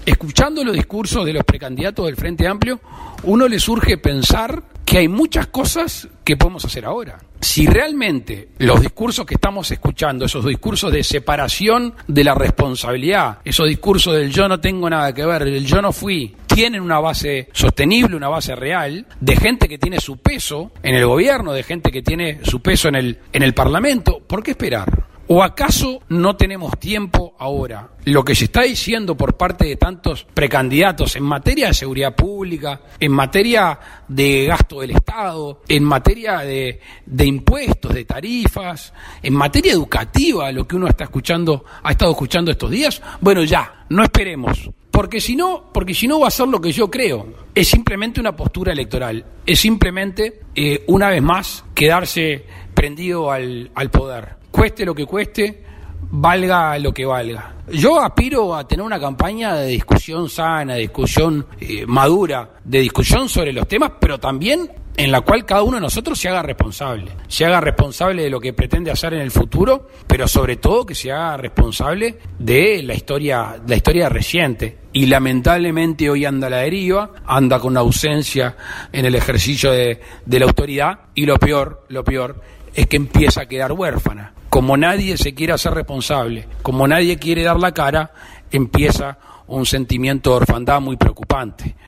escuchando los discursos de los precandidatos del Frente Amplio, uno le surge pensar que hay muchas cosas que podemos hacer ahora. Si realmente los discursos que estamos escuchando, esos discursos de separación de la responsabilidad, esos discursos del yo no tengo nada que ver, del yo no fui, tienen una base sostenible, una base real, de gente que tiene su peso en el gobierno, de gente que tiene su peso en el Parlamento, ¿por qué esperar? ¿O acaso no tenemos tiempo ahora? Lo que se está diciendo por parte de tantos precandidatos en materia de seguridad pública, en materia de gasto del Estado, en materia de impuestos, de tarifas, en materia educativa, lo que uno ha estado escuchando estos días, bueno, ya, no esperemos. Porque si no va a ser lo que yo creo. Es simplemente una postura electoral. Es simplemente, una vez más, quedarse prendido al poder. Cueste lo que cueste, valga lo que valga. Yo aspiro a tener una campaña de discusión sana, de discusión madura, de discusión sobre los temas, pero también en la cual cada uno de nosotros se haga responsable de lo que pretende hacer en el futuro, pero sobre todo que se haga responsable de la historia reciente. Y lamentablemente hoy anda a la deriva, anda con una ausencia en el ejercicio de la autoridad, y lo peor es que empieza a quedar huérfana. Como nadie se quiere hacer responsable, como nadie quiere dar la cara, empieza un sentimiento de orfandad muy preocupante.